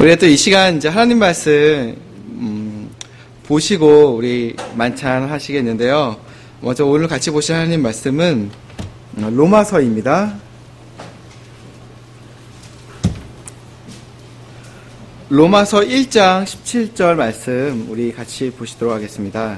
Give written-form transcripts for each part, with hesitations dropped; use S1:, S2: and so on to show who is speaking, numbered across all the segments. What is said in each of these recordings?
S1: 우리가 또 이 시간 이제 하나님 말씀 보시고 우리 만찬 하시겠는데요. 먼저 오늘 같이 보실 하나님 말씀은 로마서입니다. 로마서 1장 17절 말씀 우리 같이 보시도록 하겠습니다.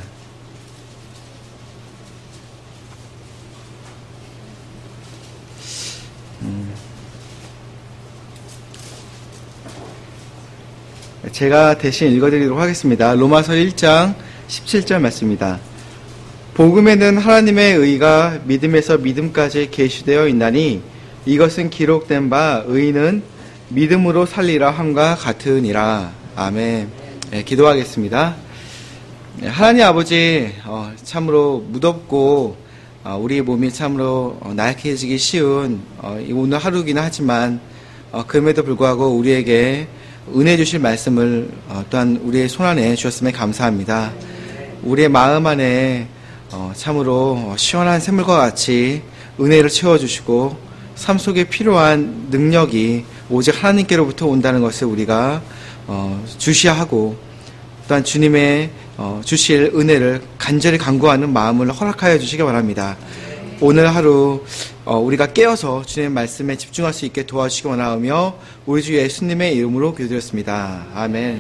S1: 제가 대신 읽어드리도록 하겠습니다. 로마서 1장 17절 말씀입니다. 복음에는 하나님의 의가 믿음에서 믿음까지 계시되어 있나니 이것은 기록된 바 의인은 믿음으로 살리라 함과 같으니라. 아멘. 네, 기도하겠습니다. 네, 하나님 아버지, 참으로 무덥고 우리의 몸이 참으로 나약해지기 쉬운 오늘 하루이긴 하지만 그럼에도 불구하고 우리에게 은혜 주실 말씀을 또한 우리의 손안에 주셨음에 감사합니다. 우리의 마음 안에 참으로 시원한 샘물과 같이 은혜를 채워주시고 삶 속에 필요한 능력이 오직 하나님께로부터 온다는 것을 우리가 주시하고 또한 주님의 주실 은혜를 간절히 간구하는 마음을 허락하여 주시기 바랍니다. 오늘 하루 우리가 깨어서 주님의 말씀에 집중할 수 있게 도와주시기 원하며 우리 주 예수님의 이름으로 기도드렸습니다. 아멘.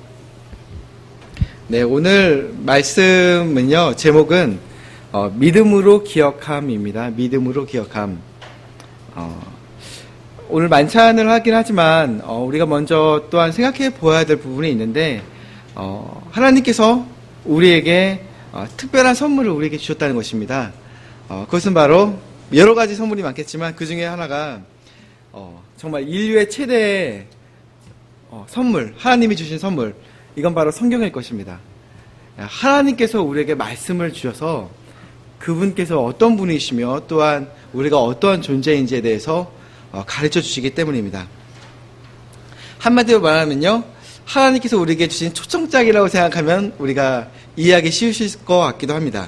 S1: 네, 오늘 말씀은요, 제목은 믿음으로 기억함입니다. 믿음으로 기억함. 오늘 만찬을 하긴 하지만 우리가 먼저 또한 생각해 보아야 될 부분이 있는데 하나님께서 우리에게 특별한 선물을 우리에게 주셨다는 것입니다. 그것은 바로 여러 가지 선물이 많겠지만 그 중에 하나가 정말 인류의 최대의 선물, 하나님이 주신 선물, 이건 바로 성경일 것입니다. 하나님께서 우리에게 말씀을 주셔서 그분께서 어떤 분이시며 또한 우리가 어떠한 존재인지에 대해서 가르쳐 주시기 때문입니다. 한마디로 말하면요, 하나님께서 우리에게 주신 초청장이라고 생각하면 우리가 이해하기 쉬우실 것 같기도 합니다.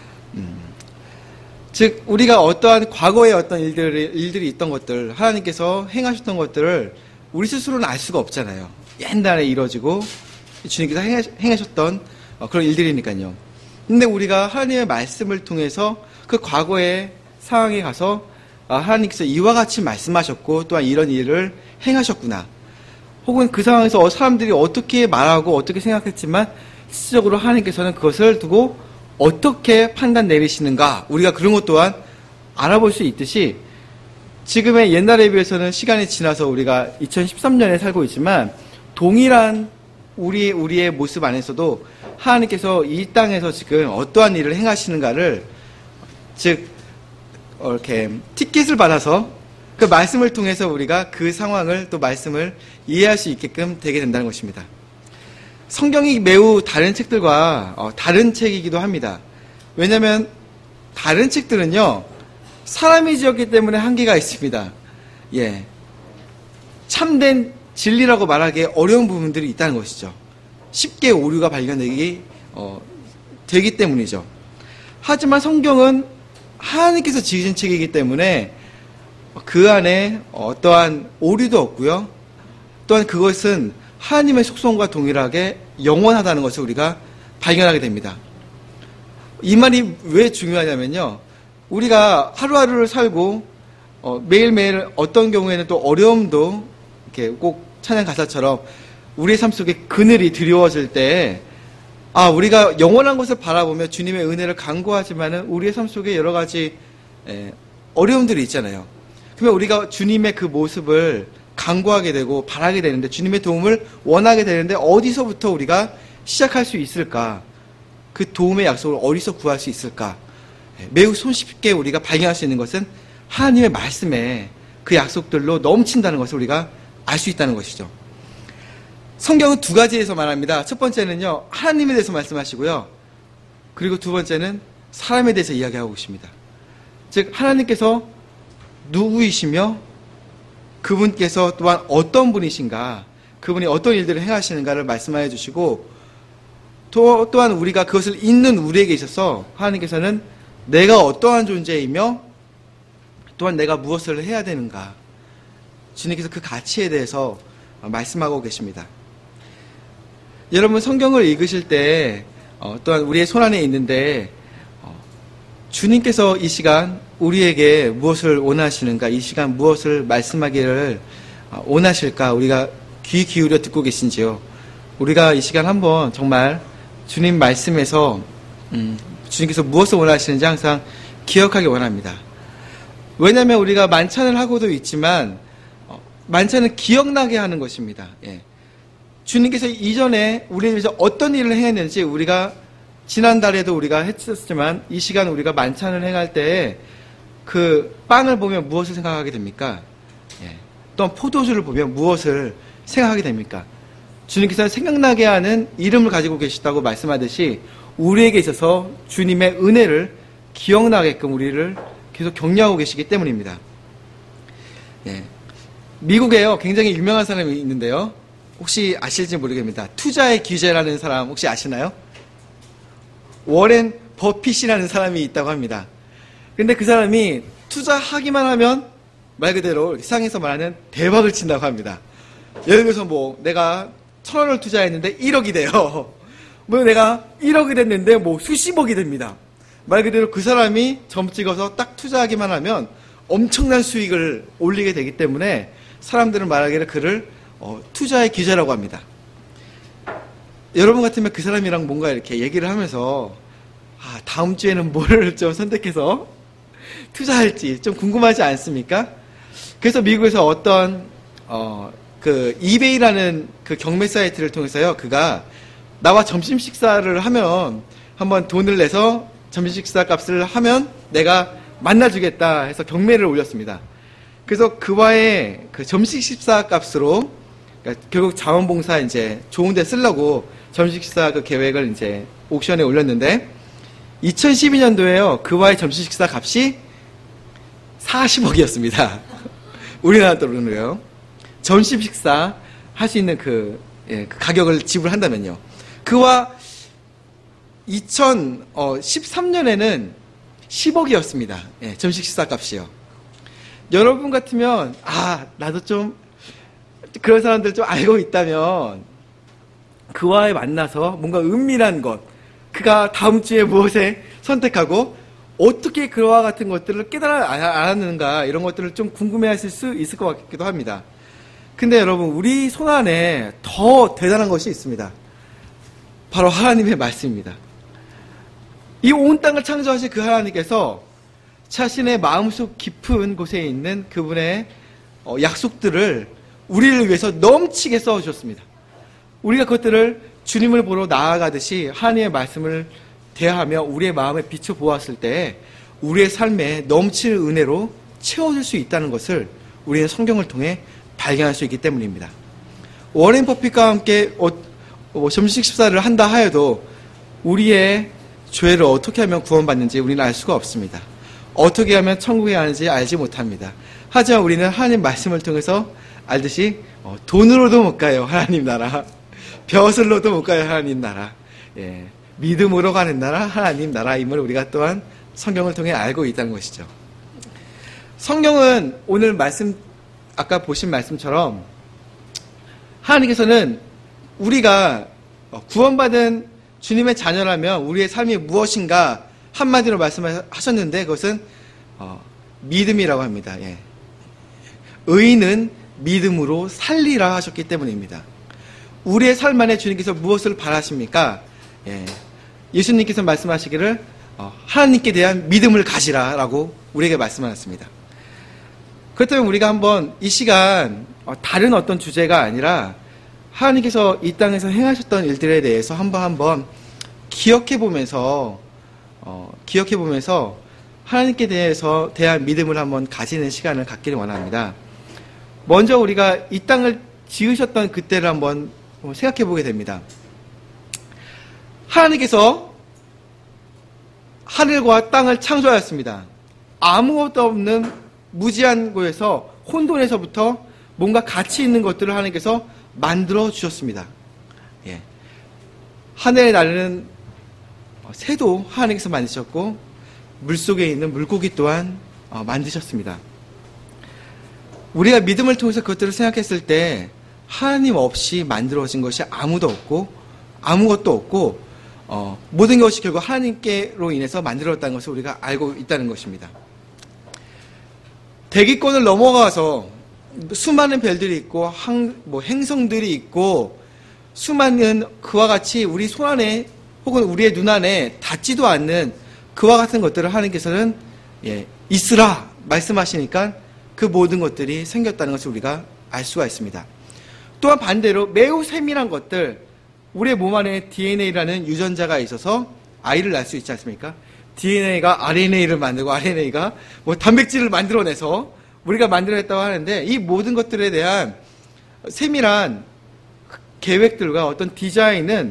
S1: 즉 우리가 어떠한 과거의 어떤 일들이 있던 것들, 하나님께서 행하셨던 것들을 우리 스스로는 알 수가 없잖아요. 옛날에 이루어지고 주님께서 행하셨던 그런 일들이니까요. 근데 우리가 하나님의 말씀을 통해서 그 과거의 상황에 가서 하나님께서 이와 같이 말씀하셨고 또한 이런 일을 행하셨구나, 혹은 그 상황에서 사람들이 어떻게 말하고 어떻게 생각했지만 실질적으로 하나님께서는 그것을 두고 어떻게 판단 내리시는가, 우리가 그런 것 또한 알아볼 수 있듯이 지금의 옛날에 비해서는 시간이 지나서 우리가 2013년에 살고 있지만 동일한 우리의 모습 안에서도 하나님께서 이 땅에서 지금 어떠한 일을 행하시는가를, 즉 이렇게 티켓을 받아서 그 말씀을 통해서 우리가 그 상황을 또 말씀을 이해할 수 있게끔 되게 된다는 것입니다. 성경이 매우 다른 책들과 다른 책이기도 합니다. 왜냐하면 다른 책들은요, 사람이 지었기 때문에 한계가 있습니다. 예, 참된 진리라고 말하기 어려운 부분들이 있다는 것이죠. 쉽게 오류가 발견되기 되기 때문이죠. 하지만 성경은 하나님께서 지으신 책이기 때문에 그 안에 어떠한 오류도 없고요, 또한 그것은 하나님의 속성과 동일하게 영원하다는 것을 우리가 발견하게 됩니다. 이 말이 왜 중요하냐면요, 우리가 하루하루를 살고 매일매일 어떤 경우에는 또 어려움도 이렇게 꼭 찬양 가사처럼 우리의 삶 속에 그늘이 드리워질 때 우리가 영원한 것을 바라보며 주님의 은혜를 간구하지만은 우리의 삶 속에 여러 가지 어려움들이 있잖아요. 그러면 우리가 주님의 그 모습을 간구하게 되고 바라게 되는데, 주님의 도움을 원하게 되는데 어디서부터 우리가 시작할 수 있을까? 그 도움의 약속을 어디서 구할 수 있을까? 매우 손쉽게 우리가 발견할 수 있는 것은 하나님의 말씀에 그 약속들로 넘친다는 것을 우리가 알 수 있다는 것이죠. 성경은 두 가지에서 말합니다. 첫 번째는요, 하나님에 대해서 말씀하시고요, 그리고 두 번째는 사람에 대해서 이야기하고 계십니다. 즉 하나님께서 누구이시며 그분께서 또한 어떤 분이신가, 그분이 어떤 일들을 행하시는가를 말씀하여 주시고, 또한 우리가 그것을 읽는 우리에게 있어서 하나님께서는 내가 어떠한 존재이며 또한 내가 무엇을 해야 되는가, 주님께서 그 가치에 대해서 말씀하고 계십니다. 여러분 성경을 읽으실 때 또한 우리의 손안에 있는데 주님께서 이 시간 우리에게 무엇을 원하시는가, 이 시간 무엇을 말씀하기를 원하실까, 우리가 귀 기울여 듣고 계신지요? 우리가 이 시간 한번 정말 주님 말씀에서 주님께서 무엇을 원하시는지 항상 기억하기 원합니다. 왜냐하면 우리가 만찬을 하고도 있지만 만찬은 기억나게 하는 것입니다. 예. 주님께서 이전에 우리를 위해서 어떤 일을 행했는지 우리가 지난달에도 우리가 했었지만 이 시간 우리가 만찬을 행할 때 그 빵을 보면 무엇을 생각하게 됩니까? 예. 또한 포도주를 보면 무엇을 생각하게 됩니까? 주님께서 생각나게 하는 이름을 가지고 계시다고 말씀하듯이 우리에게 있어서 주님의 은혜를 기억나게끔 우리를 계속 격려하고 계시기 때문입니다. 예. 미국에요 굉장히 유명한 사람이 있는데요. 혹시 아실지 모르겠습니다. 투자의 규제라는 사람 혹시 아시나요? 워렌 버핏이라는 사람이 있다고 합니다. 근데 그 사람이 투자하기만 하면 말 그대로 세상에서 말하는 대박을 친다고 합니다. 예를 들어서 뭐 내가 1,000원을 투자했는데 1억이 돼요. 뭐 내가 1억이 됐는데 뭐 수십억이 됩니다. 말 그대로 그 사람이 점 찍어서 딱 투자하기만 하면 엄청난 수익을 올리게 되기 때문에 사람들은 말하기를 그를 투자의 기자라고 합니다. 여러분 같으면 그 사람이랑 뭔가 이렇게 얘기를 하면서 다음 주에는 뭐를 좀 선택해서 투자할지 좀 궁금하지 않습니까? 그래서 미국에서 어떤 그 이베이라는 그 경매 사이트를 통해서요, 그가 나와 점심 식사를 하면 한번 돈을 내서 점심 식사 값을 하면 내가 만나주겠다 해서 경매를 올렸습니다. 그래서 그와의 그 점심 식사 값으로 그러니까 결국 자원봉사 이제 좋은 데 쓰려고 점심 식사 그 계획을 이제 옥션에 올렸는데 2012년도에요. 그와의 점심 식사 값이 40억이었습니다. 우리나라 돈으로요. 점심 식사 할 수 있는 그 가격을 지불한다면요. 그와 2013년에는 10억이었습니다. 예, 점심 식사 값이요. 여러분 같으면 나도 좀 그런 사람들 좀 알고 있다면 그와의 만나서 뭔가 은밀한 것, 그가 다음 주에 무엇에 선택하고 어떻게 그와 같은 것들을 깨달아 알았는가, 이런 것들을 좀 궁금해하실 수 있을 것 같기도 합니다. 근데 여러분, 우리 손안에 더 대단한 것이 있습니다. 바로 하나님의 말씀입니다. 이 온 땅을 창조하신 그 하나님께서 자신의 마음속 깊은 곳에 있는 그분의 약속들을 우리를 위해서 넘치게 써주셨습니다. 우리가 그것들을 주님을 보러 나아가듯이 하나님의 말씀을 대하며 우리의 마음에 비춰보았을 때 우리의 삶에 넘치는 은혜로 채워질 수 있다는 것을 우리는 성경을 통해 발견할 수 있기 때문입니다. 워렌 버핏과 함께 점심 식사를 한다 하여도 우리의 죄를 어떻게 하면 구원받는지 우리는 알 수가 없습니다. 어떻게 하면 천국에 가는지 알지 못합니다. 하지만 우리는 하나님 말씀을 통해서 알듯이 돈으로도 못 가요, 하나님 나라. 벼슬로도 못 가요, 하나님 나라. 예, 믿음으로 가는 나라, 하나님 나라임을 우리가 또한 성경을 통해 알고 있다는 것이죠. 성경은 오늘 말씀, 아까 보신 말씀처럼 하나님께서는 우리가 구원받은 주님의 자녀라면 우리의 삶이 무엇인가 한마디로 말씀하셨는데 그것은 믿음이라고 합니다. 예. 의인은 믿음으로 살리라 하셨기 때문입니다. 우리의 삶 안에 주님께서 무엇을 바라십니까? 예. 예수님께서 말씀하시기를 하나님께 대한 믿음을 가지라라고 우리에게 말씀하셨습니다. 그렇다면 우리가 한번 이 시간 다른 어떤 주제가 아니라 하나님께서 이 땅에서 행하셨던 일들에 대해서 한번 기억해보면서 하나님께 대한 믿음을 한번 가지는 시간을 갖기를 원합니다. 먼저 우리가 이 땅을 지으셨던 그때를 한번 생각해보게 됩니다. 하나님께서 하늘과 땅을 창조하였습니다. 아무것도 없는 무지한 곳에서, 혼돈에서부터 뭔가 가치 있는 것들을 하나님께서 만들어 주셨습니다. 예. 하늘에 나르는 새도 하나님께서 만드셨고 물속에 있는 물고기 또한 만드셨습니다. 우리가 믿음을 통해서 그것들을 생각했을 때 하나님 없이 만들어진 것이 아무것도 없고 모든 것이 결국 하나님께로 인해서 만들어졌다는 것을 우리가 알고 있다는 것입니다. 대기권을 넘어가서 수많은 별들이 있고 행성들이 있고 수많은 그와 같이 우리 손안에 혹은 우리의 눈안에 닿지도 않는 그와 같은 것들을 하나님께서는 있으라 말씀하시니까 그 모든 것들이 생겼다는 것을 우리가 알 수가 있습니다. 또한 반대로 매우 세밀한 것들, 우리의 몸 안에 DNA라는 유전자가 있어서 아이를 낳을 수 있지 않습니까? DNA가 RNA를 만들고 RNA가 단백질을 만들어내서 우리가 만들어냈다고 하는데, 이 모든 것들에 대한 세밀한 계획들과 어떤 디자인은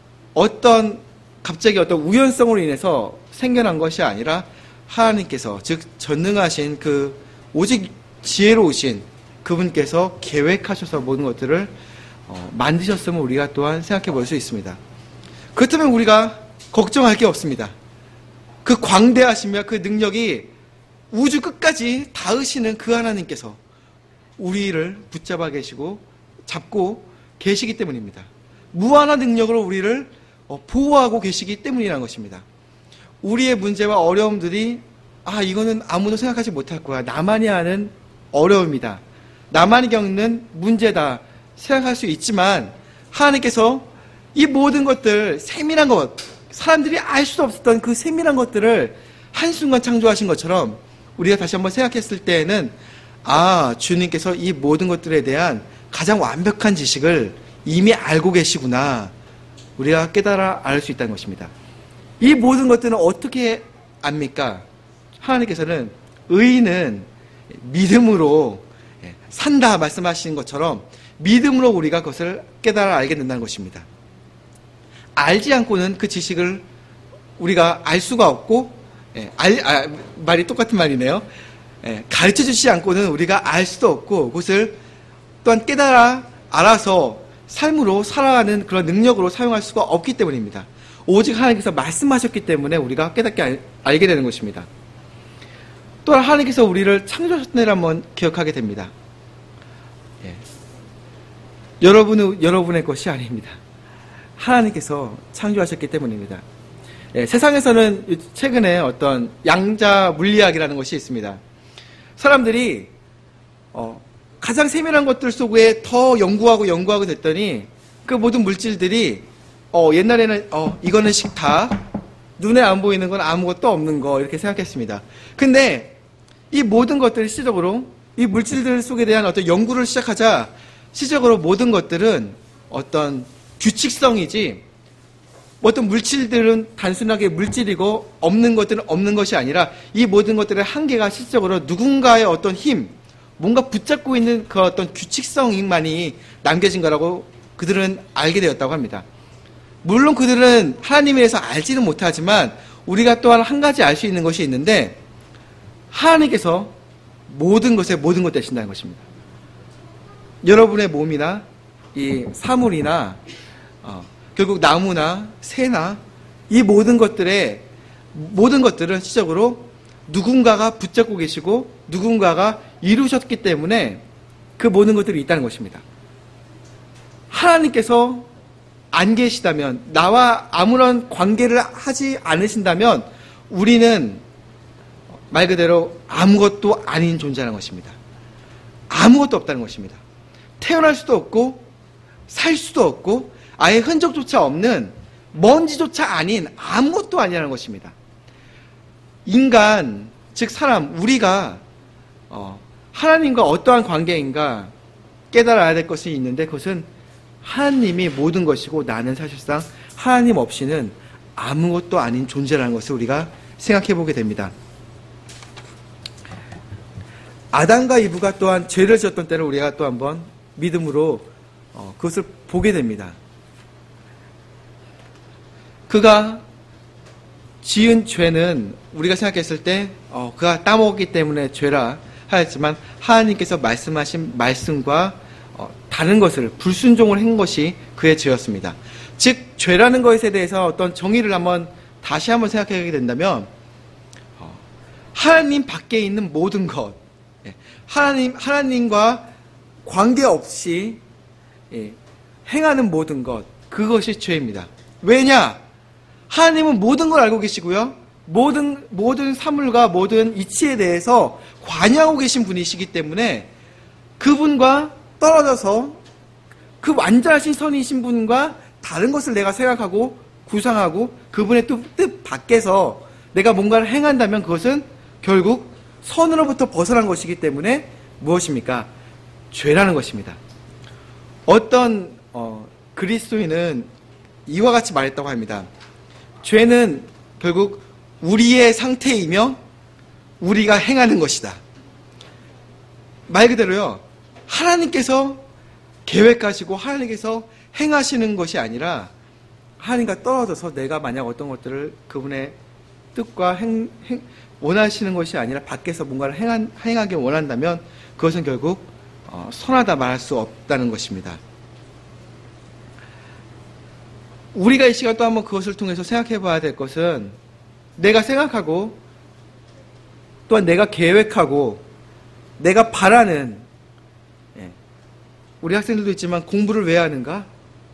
S1: 갑자기 어떤 우연성으로 인해서 생겨난 것이 아니라 하나님께서, 즉 전능하신 그 오직 지혜로우신 그분께서 계획하셔서 모든 것들을 만드셨음을 우리가 또한 생각해 볼 수 있습니다. 그렇다면 우리가 걱정할 게 없습니다. 그 광대하시며 그 능력이 우주 끝까지 닿으시는 그 하나님께서 우리를 붙잡아 계시고 잡고 계시기 때문입니다. 무한한 능력으로 우리를 보호하고 계시기 때문이라는 것입니다. 우리의 문제와 어려움들이 이거는 아무도 생각하지 못할 거야, 나만이 아는 어려움이다, 나만이 겪는 문제다 생각할 수 있지만, 하나님께서 이 모든 것들, 세밀한 것, 사람들이 알 수 없었던 그 세밀한 것들을 한순간 창조하신 것처럼 우리가 다시 한번 생각했을 때에는 주님께서 이 모든 것들에 대한 가장 완벽한 지식을 이미 알고 계시구나, 우리가 깨달아 알 수 있다는 것입니다. 이 모든 것들은 어떻게 압니까? 하나님께서는 의인은 믿음으로 산다 말씀하시는 것처럼 믿음으로 우리가 그것을 깨달아 알게 된다는 것입니다. 알지 않고는 그 지식을 우리가 알 수가 없고, 말이 똑같은 말이네요. 가르쳐 주시지 않고는 우리가 알 수도 없고, 그것을 또한 깨달아 알아서 삶으로 살아가는 그런 능력으로 사용할 수가 없기 때문입니다. 오직 하나님께서 말씀하셨기 때문에 우리가 깨닫게 알게 되는 것입니다. 또한 하나님께서 우리를 창조하셨다는 일을 한번 기억하게 됩니다. 여러분의 것이 아닙니다. 하나님께서 창조하셨기 때문입니다. 세상에서는 최근에 어떤 양자 물리학이라는 것이 있습니다. 사람들이 가장 세밀한 것들 속에 더 연구하고 됐더니 그 모든 물질들이 옛날에는 이거는 식탁, 눈에 안 보이는 건 아무것도 없는 거, 이렇게 생각했습니다. 근데 이 모든 것들이 시적으로 이 물질들 속에 대한 어떤 연구를 시작하자 시적으로 모든 것들은 어떤 규칙성이지, 어떤 물질들은 단순하게 물질이고 없는 것들은 없는 것이 아니라 이 모든 것들의 한계가 실적으로 누군가의 어떤 힘, 뭔가 붙잡고 있는 그 어떤 규칙성만이 남겨진 거라고 그들은 알게 되었다고 합니다. 물론 그들은 하나님에 대해서 알지는 못하지만 우리가 또한 한 가지 알 수 있는 것이 있는데, 하나님께서 모든 것에 모든 것 되신다는 것입니다. 여러분의 몸이나 이 사물이나 결국 나무나 새나 이 모든 것들은 시적으로 누군가가 붙잡고 계시고 누군가가 이루셨기 때문에 그 모든 것들이 있다는 것입니다. 하나님께서 안 계시다면, 나와 아무런 관계를 하지 않으신다면 우리는 말 그대로 아무것도 아닌 존재라는 것입니다. 아무것도 없다는 것입니다. 태어날 수도 없고 살 수도 없고 아예 흔적조차 없는, 먼지조차 아닌 아무것도 아니라는 것입니다. 인간, 즉 사람, 우리가 하나님과 어떠한 관계인가 깨달아야 될 것이 있는데, 그것은 하나님이 모든 것이고 나는 사실상 하나님 없이는 아무것도 아닌 존재라는 것을 우리가 생각해 보게 됩니다. 아담과 이브가 또한 죄를 지었던 때를 우리가 또 한번 믿음으로 그것을 보게 됩니다. 그가 지은 죄는 우리가 생각했을 때 그가 따먹었기 때문에 죄라 하였지만, 하나님께서 말씀하신 말씀과 다른 것을 불순종을 한 것이 그의 죄였습니다. 즉 죄라는 것에 대해서 어떤 정의를 다시 한번 생각하게 된다면, 하나님 밖에 있는 모든 것, 하나님과 관계없이 행하는 모든 것, 그것이 죄입니다. 왜냐? 하나님은 모든 걸 알고 계시고요. 모든 사물과 모든 이치에 대해서 관여하고 계신 분이시기 때문에 그분과 떨어져서 그 완전하신 선이신 분과 다른 것을 내가 생각하고 구상하고 그분의 뜻 밖에서 내가 뭔가를 행한다면 그것은 결국 선으로부터 벗어난 것이기 때문에 무엇입니까? 죄라는 것입니다. 어떤 그리스도인은 이와 같이 말했다고 합니다. 죄는 결국 우리의 상태이며 우리가 행하는 것이다. 말 그대로요. 하나님께서 계획하시고 하나님께서 행하시는 것이 아니라 하나님과 떨어져서 내가 만약 어떤 것들을 그분의 뜻과 원하시는 것이 아니라 밖에서 뭔가를 행하기 원한다면 그것은 결국 선하다 말할 수 없다는 것입니다. 우리가 이 시간 또 한번 그것을 통해서 생각해 봐야 될 것은 내가 생각하고 또한 내가 계획하고 내가 바라는 우리 학생들도 있지만 공부를 왜 하는가?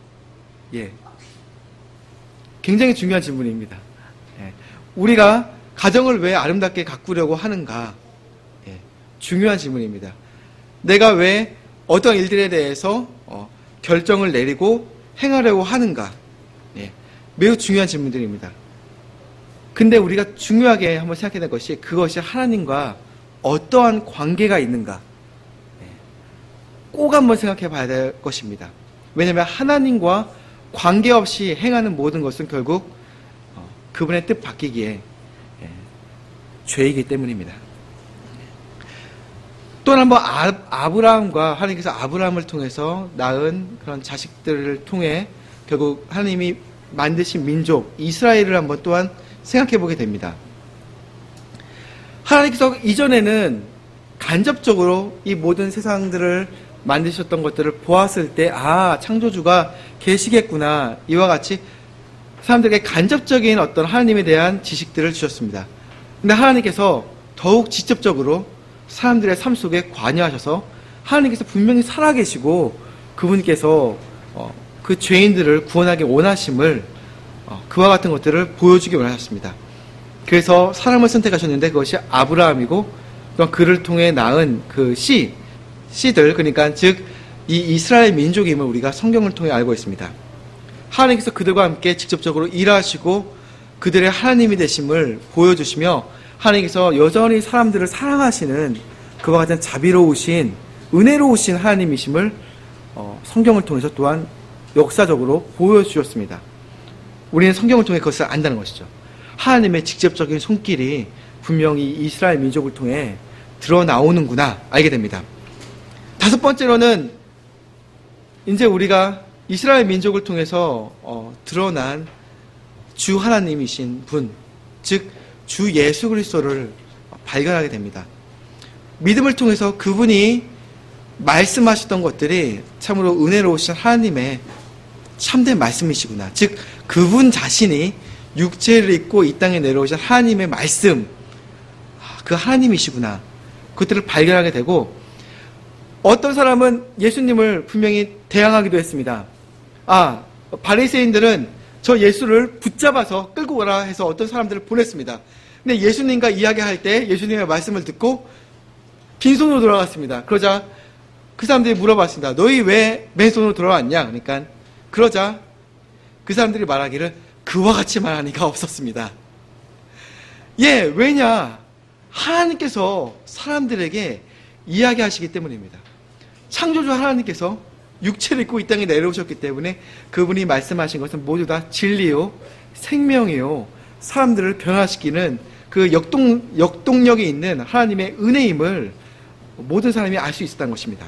S1: 굉장히 중요한 질문입니다. 우리가 가정을 왜 아름답게 가꾸려고 하는가? 중요한 질문입니다. 내가 왜 어떤 일들에 대해서 결정을 내리고 행하려고 하는가? 매우 중요한 질문들입니다. 근데 우리가 중요하게 한번 생각해야 될 것이 그것이 하나님과 어떠한 관계가 있는가? 꼭 한번 생각해 봐야 될 것입니다. 왜냐하면 하나님과 관계없이 행하는 모든 것은 결국 그분의 뜻 바뀌기에 죄이기 때문입니다. 또 한번 아브라함과 하나님께서 아브라함을 통해서 낳은 그런 자식들을 통해 결국 하나님이 만드신 민족 이스라엘을 한번 또한 생각해 보게 됩니다. 하나님께서 이전에는 간접적으로 이 모든 세상들을 만드셨던 것들을 보았을 때 창조주가 계시겠구나 이와 같이 사람들에게 간접적인 어떤 하나님에 대한 지식들을 주셨습니다. 근데 하나님께서 더욱 직접적으로 사람들의 삶 속에 관여하셔서 하나님께서 분명히 살아계시고 그분께서 그 죄인들을 구원하기 원하심을 그와 같은 것들을 보여주기 원하셨습니다. 그래서 사람을 선택하셨는데 그것이 아브라함이고 또 그를 통해 낳은 그 씨들 그러니까 즉 이 이스라엘 민족임을 우리가 성경을 통해 알고 있습니다. 하나님께서 그들과 함께 직접적으로 일하시고 그들의 하나님이 되심을 보여주시며 하나님께서 여전히 사람들을 사랑하시는 그와 같은 자비로우신 은혜로우신 하나님이심을 성경을 통해서 또한 역사적으로 보여주셨습니다. 우리는 성경을 통해 그것을 안다는 것이죠. 하나님의 직접적인 손길이 분명히 이스라엘 민족을 통해 드러나오는구나 알게 됩니다. 다섯 번째로는 이제 우리가 이스라엘 민족을 통해서 드러난 주 하나님이신 분, 즉 주 예수 그리스도를 발견하게 됩니다. 믿음을 통해서 그분이 말씀하셨던 것들이 참으로 은혜로우신 하나님의 참된 말씀이시구나. 즉 그분 자신이 육체를 입고 이 땅에 내려오신 하나님의 말씀, 그 하나님이시구나. 그것들을 발견하게 되고 어떤 사람은 예수님을 분명히 대항하기도 했습니다. 바리새인들은 저 예수를 붙잡아서 끌고 오라 해서 어떤 사람들을 보냈습니다. 근데 예수님과 이야기할 때 예수님의 말씀을 듣고 빈손으로 돌아갔습니다. 그러자 그 사람들이 물어봤습니다. 너희 왜 맨손으로 돌아왔냐? 그러자 그 사람들이 말하기를 그와 같이 말하는 이가 없었습니다. 왜냐? 하나님께서 사람들에게 이야기하시기 때문입니다. 창조주 하나님께서 육체를 입고 이 땅에 내려오셨기 때문에 그분이 말씀하신 것은 모두 다 진리요, 생명이요, 사람들을 변화시키는 그 역동력이 있는 하나님의 은혜임을 모든 사람이 알 수 있었다는 것입니다.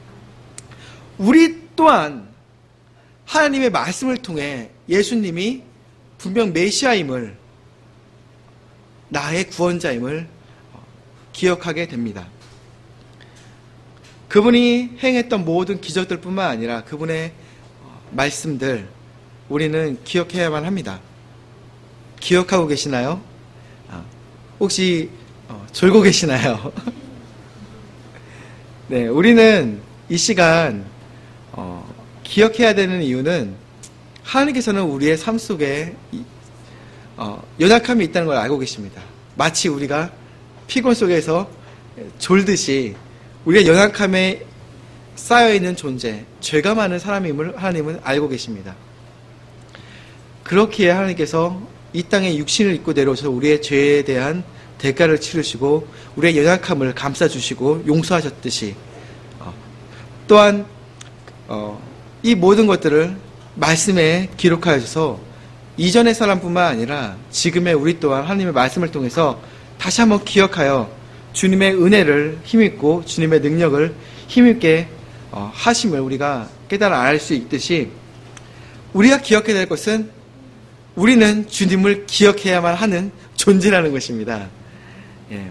S1: 우리 또한 하나님의 말씀을 통해 예수님이 분명 메시아임을, 나의 구원자임을 기억하게 됩니다. 그분이 행했던 모든 기적들 뿐만 아니라 그분의 말씀들 우리는 기억해야만 합니다. 기억하고 계시나요? 혹시 졸고 계시나요? 네, 우리는 이 시간 기억해야 되는 이유는 하나님께서는 우리의 삶 속에 연약함이 있다는 걸 알고 계십니다. 마치 우리가 피곤 속에서 졸듯이 우리의 연약함에 쌓여있는 존재, 죄가 많은 사람임을 하나님은 알고 계십니다. 그렇기에 하나님께서 이 땅에 육신을 입고 내려오셔서 우리의 죄에 대한 대가를 치르시고 우리의 연약함을 감싸주시고 용서하셨듯이 또한 이 모든 것들을 말씀에 기록하셔서 이전의 사람뿐만 아니라 지금의 우리 또한 하나님의 말씀을 통해서 다시 한번 기억하여 주님의 은혜를 힘입고 주님의 능력을 힘있게 하심을 우리가 깨달아 알 수 있듯이 우리가 기억해야 될 것은 우리는 주님을 기억해야만 하는 존재라는 것입니다. 예.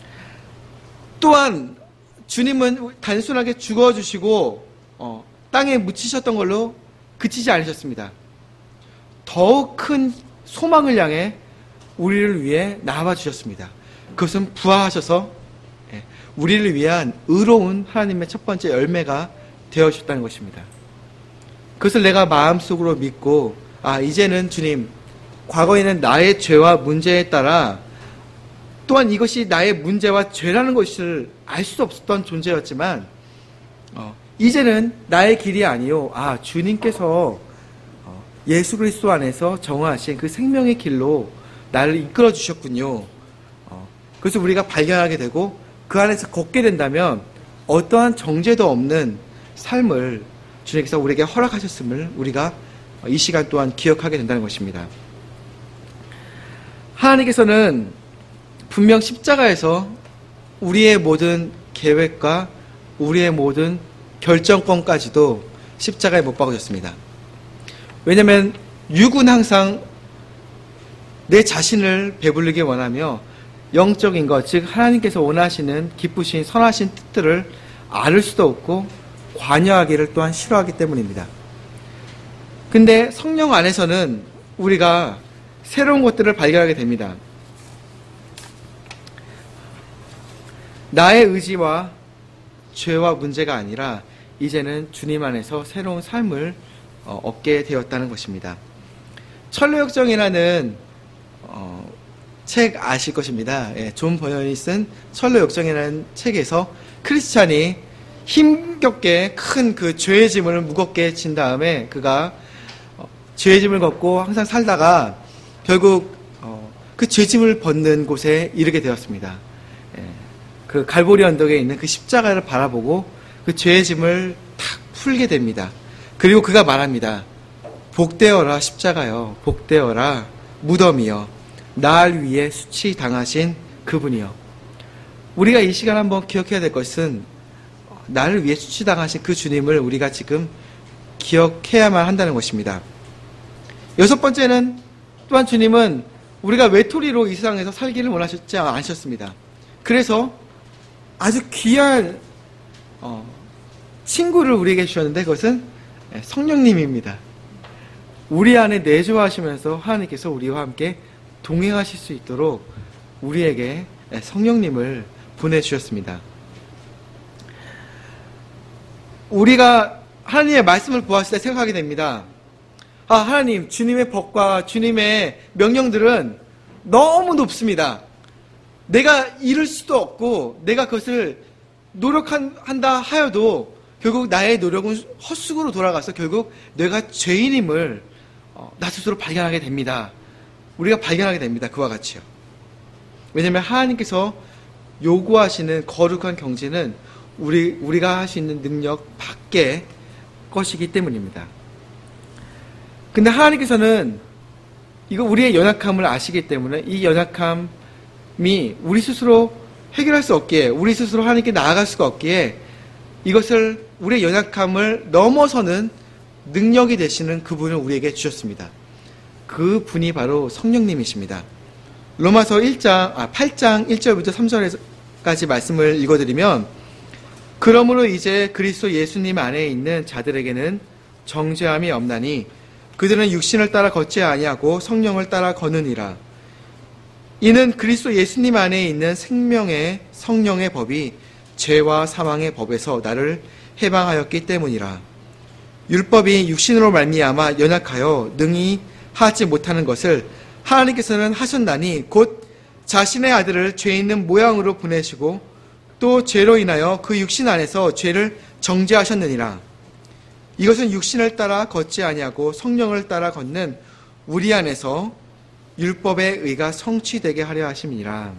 S1: 또한 주님은 단순하게 죽어주시고 땅에 묻히셨던 걸로 그치지 않으셨습니다. 더욱 큰 소망을 향해 우리를 위해 나와주셨습니다. 그것은 부활하셔서 우리를 위한 의로운 하나님의 첫 번째 열매가 되어주셨다는 것입니다. 그것을 내가 마음속으로 믿고 이제는 주님, 과거에는 나의 죄와 문제에 따라 또한 이것이 나의 문제와 죄라는 것을 알 수 없었던 존재였지만 이제는 나의 길이 아니요 주님께서 예수 그리스도 안에서 정하신 그 생명의 길로 나를 이끌어 주셨군요. 그래서 우리가 발견하게 되고 그 안에서 걷게 된다면 어떠한 정죄도 없는 삶을 주님께서 우리에게 허락하셨음을 우리가 이 시간 또한 기억하게 된다는 것입니다. 하나님께서는 분명 십자가에서 우리의 모든 계획과 우리의 모든 결정권까지도 십자가에 못 박으셨습니다. 왜냐하면 육은 항상 내 자신을 배부르게 원하며 영적인 것, 즉 하나님께서 원하시는 기쁘신 선하신 뜻들을 앓을 수도 없고 관여하기를 또한 싫어하기 때문입니다. 근데 성령 안에서는 우리가 새로운 것들을 발견하게 됩니다. 나의 의지와 죄와 문제가 아니라 이제는 주님 안에서 새로운 삶을 얻게 되었다는 것입니다. 철로역정이라는 책 아실 것입니다. 존 버년이 쓴 철로역정이라는 책에서 크리스찬이 힘겹게 큰 그 죄의 짐을 무겁게 진 다음에 그가 죄의 짐을 걷고 항상 살다가 결국 그 죄짐을 벗는 곳에 이르게 되었습니다. 그 갈보리 언덕에 있는 그 십자가를 바라보고 그 죄의 짐을 탁 풀게 됩니다. 그리고 그가 말합니다. 복되어라 십자가여, 복되어라 무덤이여, 날 위해 수치당하신 그분이여. 우리가 이 시간 한번 기억해야 될 것은 나를 위해 수치당하신 그 주님을 우리가 지금 기억해야만 한다는 것입니다. 여섯 번째는 또한 주님은 우리가 외톨이로 이 세상에서 살기를 원하셨지 않으셨습니다. 그래서 아주 귀한 친구를 우리에게 주셨는데 그것은 성령님입니다. 우리 안에 내주하시면서 하나님께서 우리와 함께 동행하실 수 있도록 우리에게 성령님을 보내주셨습니다. 우리가 하나님의 말씀을 보았을 때 생각하게 됩니다. 하나님, 주님의 법과 주님의 명령들은 너무 높습니다. 내가 이룰 수도 없고 내가 그것을 노력한다 하여도 결국 나의 노력은 헛수고로 돌아가서 결국 내가 죄인임을 나 스스로 발견하게 됩니다. 우리가 발견하게 됩니다. 그와 같이요. 왜냐하면 하나님께서 요구하시는 거룩한 경지는 우리가 할 수 있는 능력 밖의 것이기 때문입니다. 근데 하나님께서는 이거 우리의 연약함을 아시기 때문에 이 연약함이 우리 스스로 해결할 수 없기에, 우리 스스로 하나님께 나아갈 수가 없기에 이것을 우리의 연약함을 넘어서는 능력이 되시는 그분을 우리에게 주셨습니다. 그 분이 바로 성령님이십니다. 로마서 8장 1절부터 3절까지 말씀을 읽어드리면, 그러므로 이제 그리스도 예수님 안에 있는 자들에게는 정죄함이 없나니 그들은 육신을 따라 걷지 아니하고 성령을 따라 거느니라. 이는 그리스도 예수님 안에 있는 생명의 성령의 법이 죄와 사망의 법에서 나를 해방하였기 때문이라. 율법이 육신으로 말미암아 연약하여 능히 하지 못하는 것을 하나님께서는 하셨나니 곧 자신의 아들을 죄 있는 모양으로 보내시고 또 죄로 인하여 그 육신 안에서 죄를 정죄하셨느니라. 이것은 육신을 따라 걷지 아니하고 성령을 따라 걷는 우리 안에서 율법의 의가 성취되게 하려 하심이니라.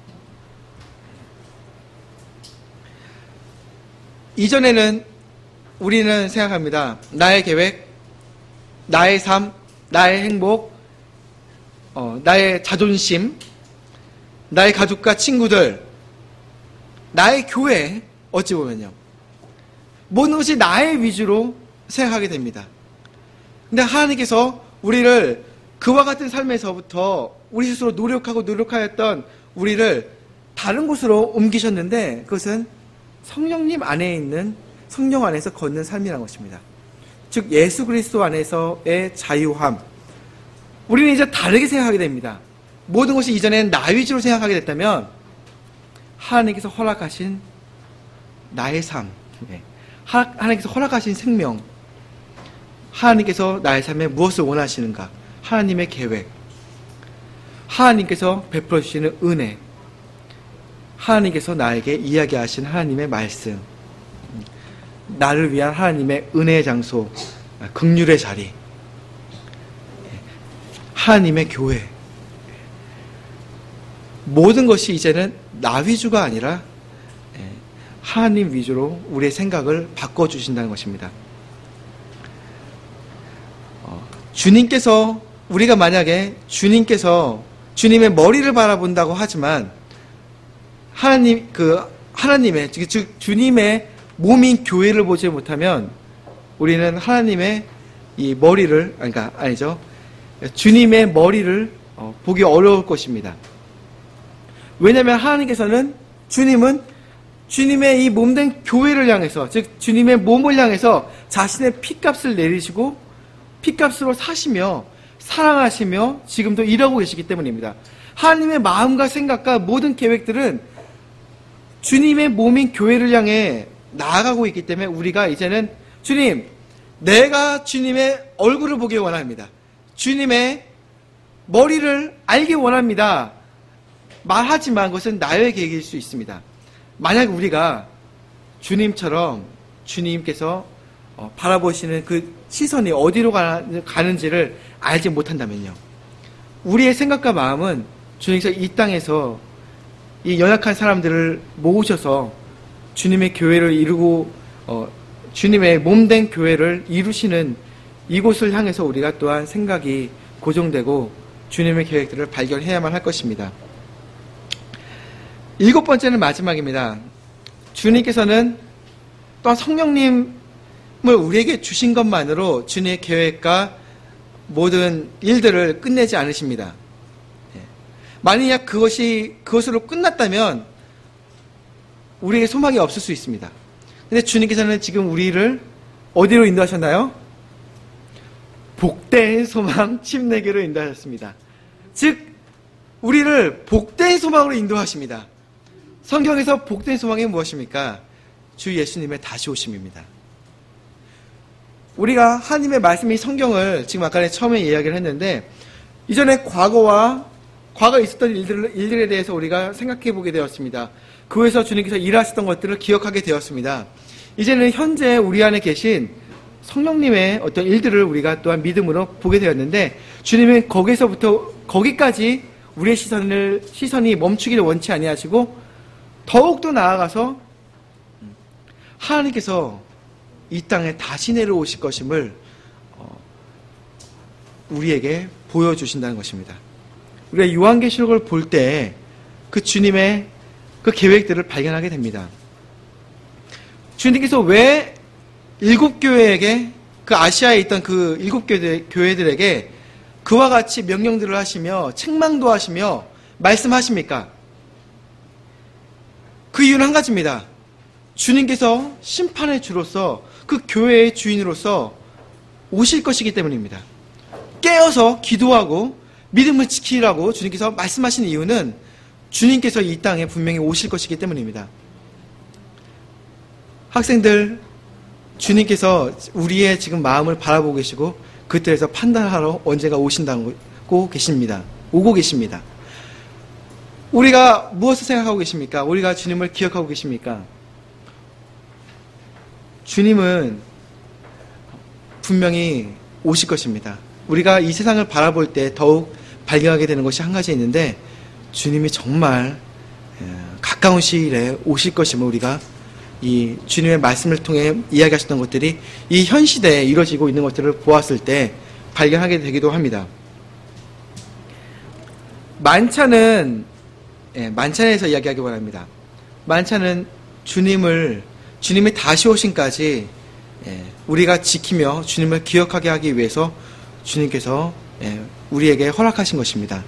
S1: 이전에는 우리는 생각합니다. 나의 계획, 나의 삶, 나의 행복, 나의 자존심, 나의 가족과 친구들, 나의 교회, 어찌 보면요. 모든 것이 나의 위주로 생각하게 됩니다. 근데 하나님께서 우리를 그와 같은 삶에서부터 우리 스스로 노력하였던 우리를 다른 곳으로 옮기셨는데 그것은 성령님 안에 있는 성령 안에서 걷는 삶이라는 것입니다. 즉 예수 그리스도 안에서의 자유함. 우리는 이제 다르게 생각하게 됩니다. 모든 것이 이전엔 나 위주로 생각하게 됐다면 하나님께서 허락하신 나의 삶, 하나님께서 허락하신 생명, 하나님께서 나의 삶에 무엇을 원하시는가, 하나님의 계획, 하나님께서 베풀어 주시는 은혜, 하나님께서 나에게 이야기하신 하나님의 말씀, 나를 위한 하나님의 은혜의 장소, 긍휼의 자리, 하나님의 교회, 모든 것이 이제는 나 위주가 아니라 하나님 위주로 우리의 생각을 바꿔주신다는 것입니다. 주님께서, 우리가 만약에 주님의 머리를 바라본다고 하지만 하나님의, 즉 주님의 몸인 교회를 보지 못하면 우리는 하나님의 이 머리를, 주님의 머리를 보기 어려울 것입니다. 왜냐하면 하나님께서는, 주님은 주님의 이 몸된 교회를 향해서, 즉 주님의 몸을 향해서 자신의 피값을 내리시고 피값으로 사시며 사랑하시며 지금도 일하고 계시기 때문입니다. 하나님의 마음과 생각과 모든 계획들은 주님의 몸인 교회를 향해 나아가고 있기 때문에 우리가 이제는 주님, 내가 주님의 얼굴을 보기 원합니다. 주님의 머리를 알기 원합니다. 말하지만 그것은 나의 계획일 수 있습니다. 만약 우리가 주님처럼 주님께서 바라보시는 그 시선이 어디로 가는지를 알지 못한다면요. 우리의 생각과 마음은 주님께서 이 땅에서 이 연약한 사람들을 모으셔서 주님의 교회를 이루고 주님의 몸된 교회를 이루시는 이곳을 향해서 우리가 또한 생각이 고정되고 주님의 계획들을 발견해야만 할 것입니다. 7번째는 마지막입니다. 주님께서는 또한 성령님을 우리에게 주신 것만으로 주님의 계획과 모든 일들을 끝내지 않으십니다. 만약 그것으로 끝났다면 우리에게 소망이 없을 수 있습니다. 근데 주님께서는 지금 우리를 어디로 인도하셨나요? 복된 소망 침례교로 인도하셨습니다. 즉 우리를 복된 소망으로 인도하십니다. 성경에서 복된 소망이 무엇입니까? 주 예수님의 다시 오심입니다. 우리가 하나님의 말씀이 성경을 지금 아까 처음에 이야기를 했는데 이전에 과거에 있었던 일들에 대해서 우리가 생각해 보게 되었습니다. 그에서 주님께서 일하셨던 것들을 기억하게 되었습니다. 이제는 현재 우리 안에 계신 성령님의 어떤 일들을 우리가 또한 믿음으로 보게 되었는데 주님은 거기서부터 거기까지 우리의 시선이 멈추기를 원치 아니하시고 더욱더 나아가서 하나님께서 이 땅에 다시 내려오실 것임을 우리에게 보여주신다는 것입니다. 우리가 요한계시록을 볼 때 그 주님의 그 계획들을 발견하게 됩니다. 주님께서 왜 7교회에게 그 아시아에 있던 그 7교회들에게 그와 같이 명령들을 하시며 책망도 하시며 말씀하십니까? 그 이유는 한 가지입니다. 주님께서 심판의 주로서 그 교회의 주인으로서 오실 것이기 때문입니다. 깨어서 기도하고 믿음을 지키라고 주님께서 말씀하신 이유는 주님께서 이 땅에 분명히 오실 것이기 때문입니다. 학생들, 주님께서 우리의 지금 마음을 바라보고 계시고 그 뜻에서 판단하러 언제가 오신다고 계십니다. 오고 계십니다. 우리가 무엇을 생각하고 계십니까? 우리가 주님을 기억하고 계십니까? 주님은 분명히 오실 것입니다. 우리가 이 세상을 바라볼 때 더욱 발견하게 되는 것이 한 가지 있는데, 주님이 정말 가까운 시일에 오실 것임을 우리가 이 주님의 말씀을 통해 이야기하셨던 것들이 이 현 시대에 이루어지고 있는 것들을 보았을 때 발견하게 되기도 합니다. 만찬에서 이야기하기 바랍니다. 만찬은 주님이 다시 오신까지 우리가 지키며 주님을 기억하게 하기 위해서 주님께서 우리에게 허락하신 것입니다.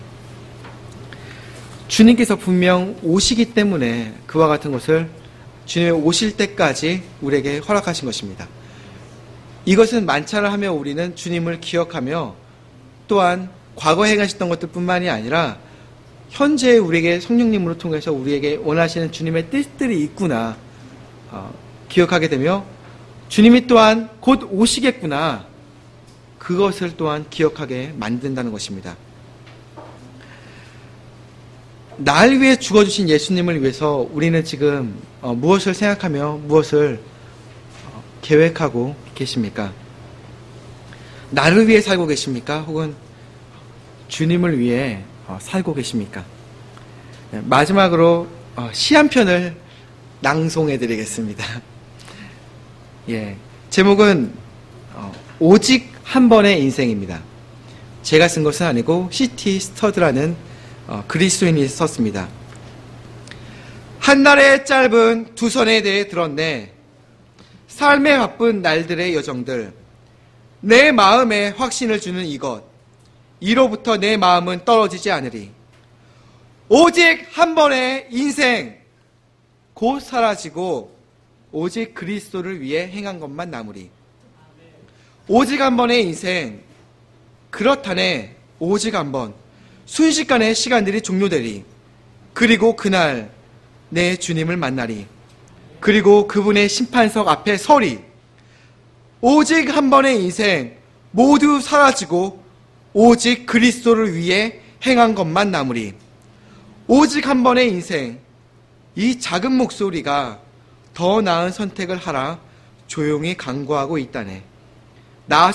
S1: 주님께서 분명 오시기 때문에 그와 같은 것을 주님이 오실 때까지 우리에게 허락하신 것입니다. 이것은 만찬을 하며 우리는 주님을 기억하며 또한 과거에 행하셨던 것들 뿐만이 아니라 현재 우리에게 성령님으로 통해서 우리에게 원하시는 주님의 뜻들이 있구나 기억하게 되며, 주님이 또한 곧 오시겠구나, 그것을 또한 기억하게 만든다는 것입니다. 날 위해 죽어주신 예수님을 위해서 우리는 지금 무엇을 생각하며 무엇을 계획하고 계십니까? 나를 위해 살고 계십니까? 혹은 주님을 위해 살고 계십니까? 마지막으로 시 한 편을 낭송해 드리겠습니다. 제목은 오직 한 번의 인생입니다. 제가 쓴 것은 아니고 C.T. 스터드라는 그리스도인이 썼습니다. 한날의 짧은 두 선에 대해 들었네. 삶에 바쁜 날들의 여정들, 내 마음에 확신을 주는 이것, 이로부터 내 마음은 떨어지지 않으리. 오직 한 번의 인생, 곧 사라지고 오직 그리스도를 위해 행한 것만 남으리. 오직 한 번의 인생, 그렇다네. 오직 한 번, 순식간에 시간들이 종료되리. 그리고 그날 내 주님을 만나리. 그리고 그분의 심판석 앞에 서리. 오직 한 번의 인생 모두 사라지고 오직 그리스도를 위해 행한 것만 남으리. 오직 한 번의 인생, 이 작은 목소리가 더 나은 선택을 하라 조용히 간구하고 있다네. 나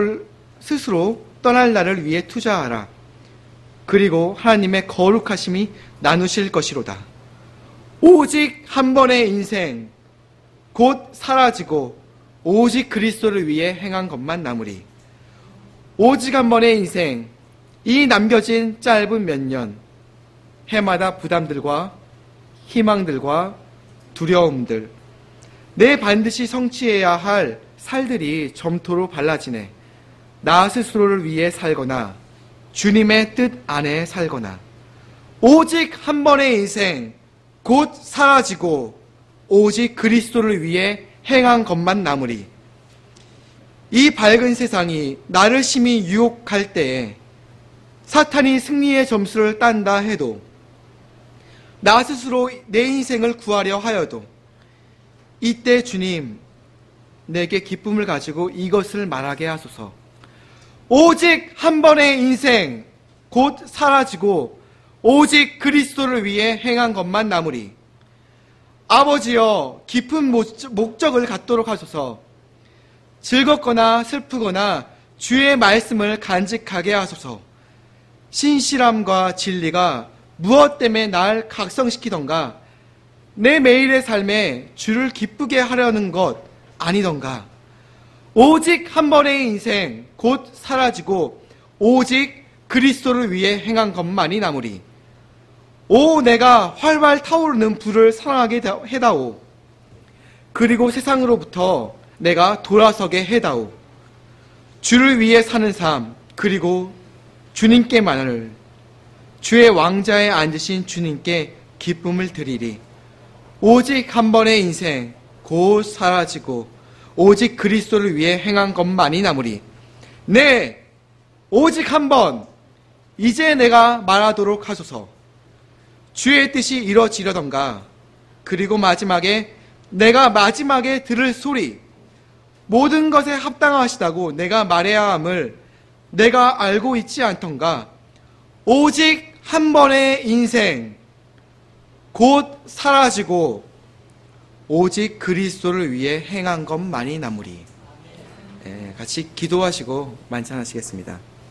S1: 스스로 떠날 날을 위해 투자하라. 그리고 하나님의 거룩하심이 나누실 것이로다. 오직 한 번의 인생 곧 사라지고 오직 그리스도를 위해 행한 것만 남으리. 오직 한 번의 인생, 이 남겨진 짧은 몇 년, 해마다 부담들과 희망들과 두려움들, 내 반드시 성취해야 할 살들이 점토로 발라지네. 나 스스로를 위해 살거나 주님의 뜻 안에 살거나, 오직 한 번의 인생 곧 사라지고 오직 그리스도를 위해 행한 것만 남으리. 이 밝은 세상이 나를 심히 유혹할 때에 사탄이 승리의 점수를 딴다 해도, 나 스스로 내 인생을 구하려 하여도, 이때 주님 내게 기쁨을 가지고 이것을 말하게 하소서. 오직 한 번의 인생 곧 사라지고 오직 그리스도를 위해 행한 것만 남으리. 아버지여, 깊은 목적을 갖도록 하소서. 즐겁거나 슬프거나 주의 말씀을 간직하게 하소서. 신실함과 진리가 무엇 때문에 날 각성시키던가, 내 매일의 삶에 주를 기쁘게 하려는 것 아니던가. 오직 한 번의 인생 곧 사라지고 오직 그리스도를 위해 행한 것만이 남으리. 오, 내가 활활 타오르는 불을 사랑하게 해다오. 그리고 세상으로부터 내가 돌아서게 해다오. 주를 위해 사는 삶, 그리고 주님께만을, 주의 왕자에 앉으신 주님께 기쁨을 드리리. 오직 한 번의 인생 곧 사라지고 오직 그리스도를 위해 행한 것만이 남으리. 네, 오직 한 번, 이제 내가 말하도록 하소서. 주의 뜻이 이루어지려던가. 그리고 마지막에 내가 마지막에 들을 소리, 모든 것에 합당하시다고 내가 말해야 함을 내가 알고 있지 않던가. 오직 한 번의 인생 곧 사라지고 오직 그리스도를 위해 행한 것만이 남으리. 같이 기도하시고 만찬하시겠습니다.